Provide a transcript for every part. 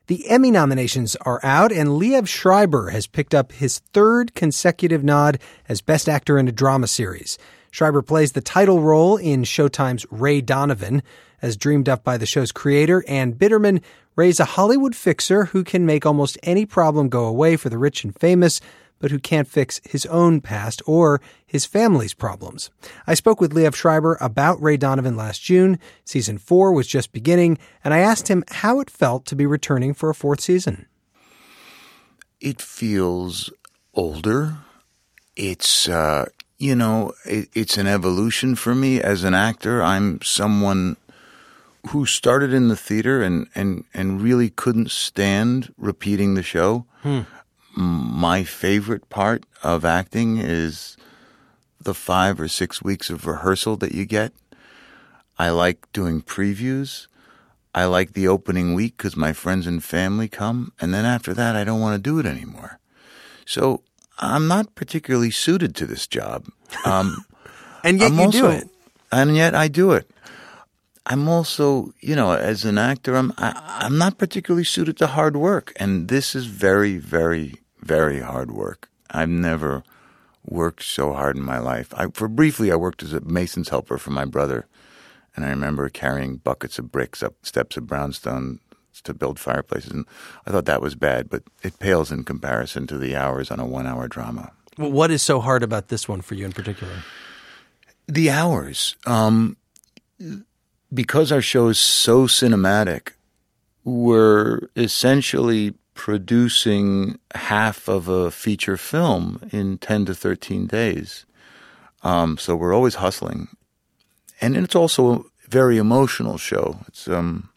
The Emmy nominations are out, and Liev Schreiber has picked up his third consecutive nod as Best Actor in a Drama Series. Schreiber plays the title role in Showtime's Ray Donovan. As dreamed up by the show's creator, Ann Bitterman, Ray's a Hollywood fixer who can make almost any problem go away for the rich and famous, but who can't fix his own past or his family's problems. I spoke with Liev Schreiber about Ray Donovan last June. Season 4 was just beginning, and I asked him how it felt to be returning for a fourth season. It feels older. It's, it's an evolution for me as an actor. I'm someone who started in the theater and really couldn't stand repeating the show. My favorite part of acting is the 5 or 6 weeks of rehearsal that you get. I like doing previews. I like the opening week because my friends and family come. And then after that, I don't want to do it anymore. So I'm not particularly suited to this job. And yet you do it. And yet I do it. I'm also, as an actor, I'm not particularly suited to hard work. And this is very, very, very hard work. I've never worked so hard in my life. Briefly, I worked as a mason's helper for my brother. And I remember carrying buckets of bricks up steps of brownstone to build fireplaces. And I thought that was bad, but it pales in comparison to the hours on a 1-hour drama. Well, what is so hard about this one for you in particular? The hours. Because our show is so cinematic, we're essentially producing half of a feature film in 10 to 13 days. So we're always hustling. And it's also a very emotional show. It's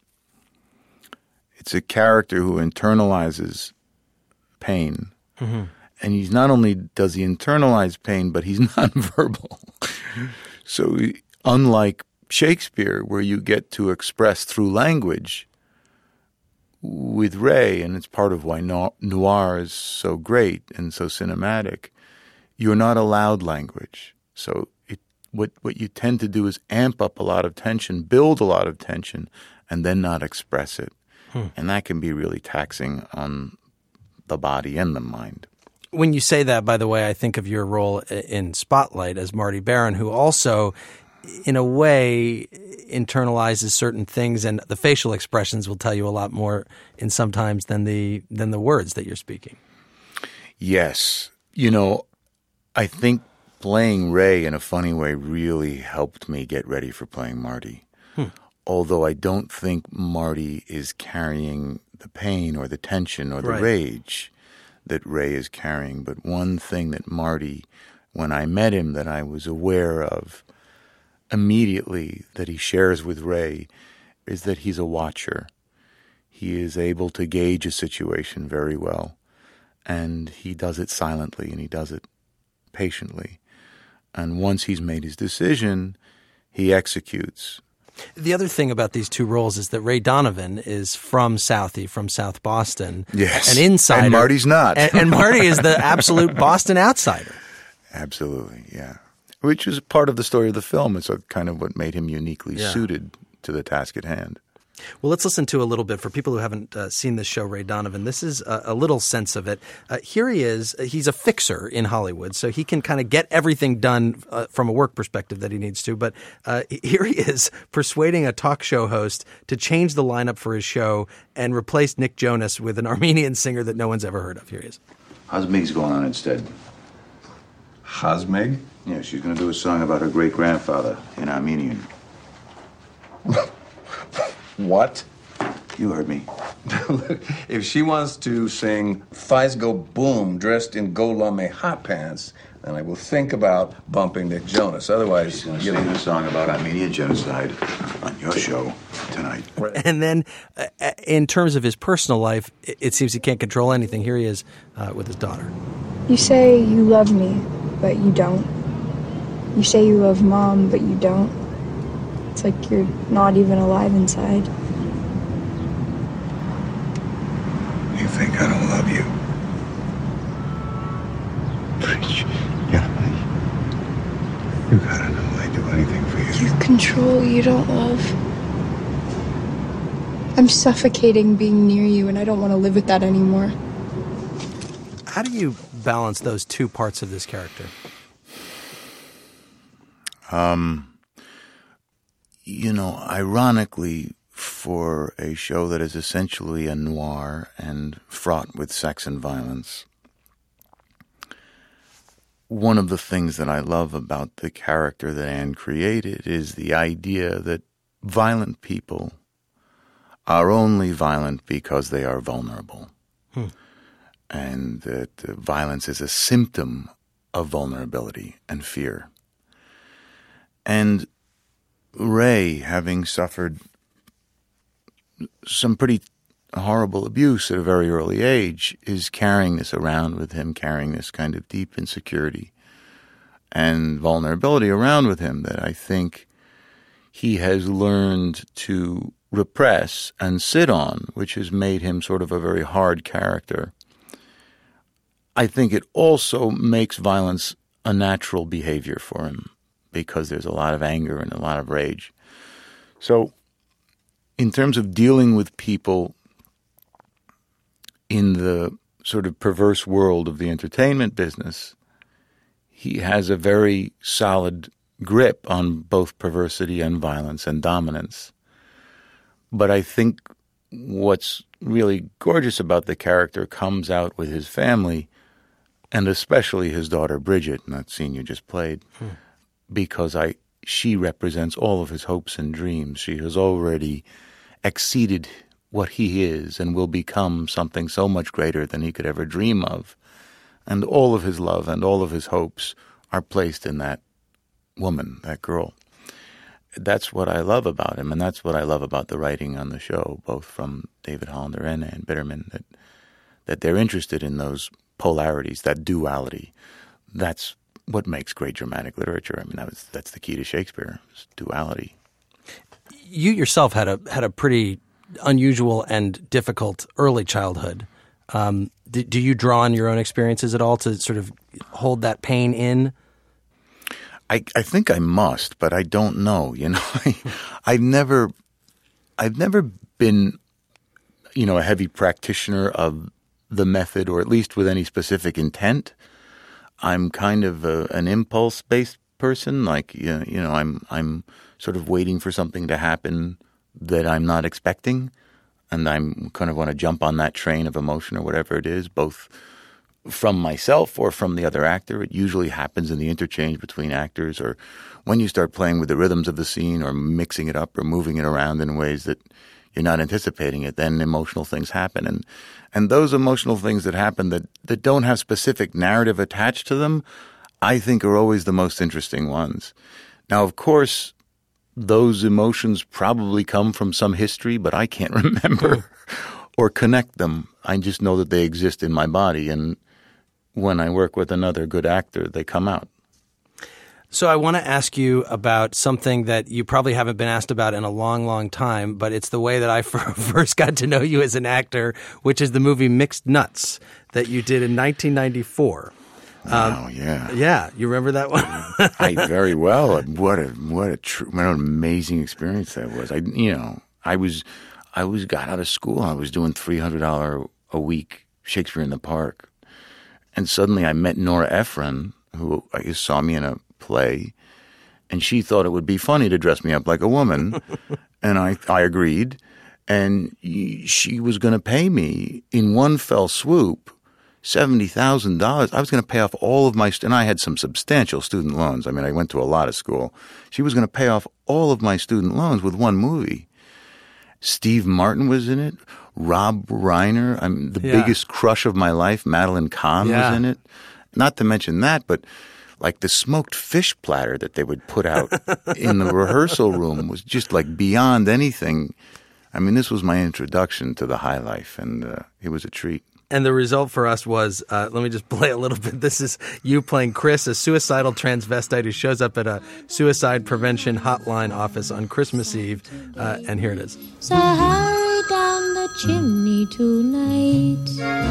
a character who internalizes pain. Mm-hmm. And he's not only does he internalize pain, but he's nonverbal. So unlike Shakespeare, where you get to express through language, with Ray, and it's part of why noir is so great and so cinematic, you're not allowed language. So what you tend to do is amp up a lot of tension, build a lot of tension, and then not express it. And that can be really taxing on the body and the mind. When you say that, by the way, I think of your role in Spotlight as Marty Baron, who also, in a way, internalizes certain things, and the facial expressions will tell you a lot more in sometimes than the words that you're speaking. Yes. I think playing Ray in a funny way really helped me get ready for playing Marty. Although I don't think Marty is carrying the pain or the tension or the rage that Ray is carrying. But one thing that Marty, when I met him, that I was aware of immediately that he shares with Ray is that he's a watcher. He is able to gauge a situation very well, and he does it silently and he does it patiently. And once he's made his decision, he executes. The other thing about these two roles is that Ray Donovan is from Southie, from South Boston. Yes. An insider. And Marty's not. And Marty is the absolute Boston outsider. Absolutely, yeah. Which is part of the story of the film. It's kind of what made him uniquely suited to the task at hand. Well, let's listen to a little bit. For people who haven't seen this show, Ray Donovan, this is a little sense of it. Here he is. He's a fixer in Hollywood, so he can kind of get everything done from a work perspective that he needs to. But here he is persuading a talk show host to change the lineup for his show and replace Nick Jonas with an Armenian singer that no one's ever heard of. Here he is. Hazmig's going on instead. Hazmig? Yeah, she's going to do a song about her great-grandfather in Armenian. What? You heard me. Look, if she wants to sing Fies Go Boom dressed in Golame hot pants, then I will think about bumping Nick Jonas. Otherwise, she's going to sing a song about Armenian genocide on your show tonight. And then in terms of his personal life, it seems he can't control anything. Here he is with his daughter. You say you love me, but you don't. You say you love Mom, but you don't. It's like you're not even alive inside. You think I don't love you? Yeah. You gotta know I'd do anything for you. You control, you don't love. I'm suffocating being near you, and I don't want to live with that anymore. How do you balance those two parts of this character? Ironically, for a show that is essentially a noir and fraught with sex and violence, one of the things that I love about the character that Anne created is the idea that violent people are only violent because they are vulnerable. And that violence is a symptom of vulnerability and fear. And Ray, having suffered some pretty horrible abuse at a very early age, is carrying this around with him, carrying this kind of deep insecurity and vulnerability around with him that I think he has learned to repress and sit on, which has made him sort of a very hard character. I think it also makes violence a natural behavior for him because there's a lot of anger and a lot of rage. So in terms of dealing with people in the sort of perverse world of the entertainment business, he has a very solid grip on both perversity and violence and dominance. But I think what's really gorgeous about the character comes out with his family, and especially his daughter Bridget, in that scene you just played, because she represents all of his hopes and dreams. She has already exceeded what he is and will become something so much greater than he could ever dream of. And all of his love and all of his hopes are placed in that woman, that girl. That's what I love about him, and that's what I love about the writing on the show, both from David Hollander and Ann Bitterman, that they're interested in those polarities, that duality. That's what makes great dramatic literature. I mean, that's the key to Shakespeare, is duality. You yourself had a pretty unusual and difficult early childhood. Do you draw on your own experiences at all to sort of hold that pain in? I think I must, but I don't know. I've never been, a heavy practitioner of the method, or at least with any specific intent. I'm kind of an impulse-based person. Like, I'm sort of waiting for something to happen that I'm not expecting, and I'm kind of want to jump on that train of emotion or whatever it is, both from myself or from the other actor. It usually happens in the interchange between actors, or when you start playing with the rhythms of the scene or mixing it up or moving it around in ways that you're not anticipating it, then emotional things happen. And those emotional things that happen that don't have specific narrative attached to them, I think are always the most interesting ones. Now, of course, those emotions probably come from some history, but I can't remember or connect them. I just know that they exist in my body, and when I work with another good actor, they come out. So I want to ask you about something that you probably haven't been asked about in a long, long time, but it's the way that I first got to know you as an actor, which is the movie Mixed Nuts that you did in 1994. Wow, yeah. Yeah, you remember that one? I very well. What an amazing experience that was. I got out of school. I was doing $300 a week Shakespeare in the Park. And suddenly I met Nora Ephron, who saw me in a play, and she thought it would be funny to dress me up like a woman. And I agreed. And she was going to pay me in one fell swoop $70,000. I was going to pay off all of my and I had some substantial student loans. I mean, I went to a lot of school. She was going to pay off all of my student loans with one movie. Steve Martin was in it. Rob Reiner, the biggest crush of my life, Madeline Kahn was in it. Not to mention that, but like the smoked fish platter that they would put out in the rehearsal room was just like beyond anything. I mean, this was my introduction to the high life, and it was a treat. And the result for us was, let me just play a little bit. This is you playing Chris, a suicidal transvestite who shows up at a suicide prevention hotline office on Christmas Eve. And here it is. So hurry down the chimney tonight.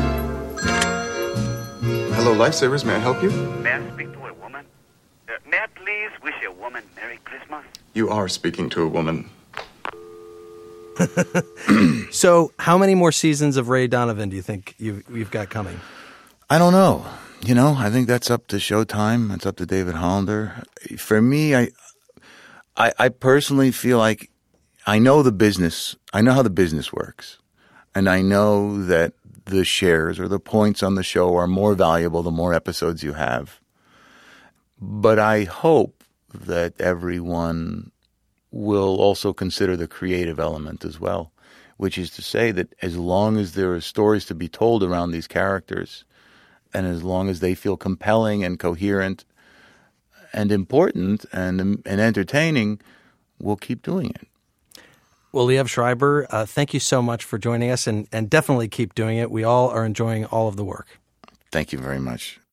Hello, Lifesavers. May I help you? May I speak to a woman? May I please? please wish a woman Merry Christmas? You are speaking to a woman. You are speaking to a woman. May I please wish a woman Merry Christmas? May I please wish a woman Merry Christmas? You are speaking to a woman. May I speak to a woman? You are speaking to a woman. You are speaking to a woman. So how many more seasons of Ray Donovan do you think you've got coming? I don't know. I think that's up to Showtime. It's up to David Hollander. For me, I personally feel like I know the business. I know how the business works. And I know that the shares or the points on the show are more valuable the more episodes you have. But I hope that everyone will also consider the creative element as well, which is to say that as long as there are stories to be told around these characters, and as long as they feel compelling and coherent and important and entertaining, we'll keep doing it. Well, Liev Schreiber, thank you so much for joining us, and definitely keep doing it. We all are enjoying all of the work. Thank you very much.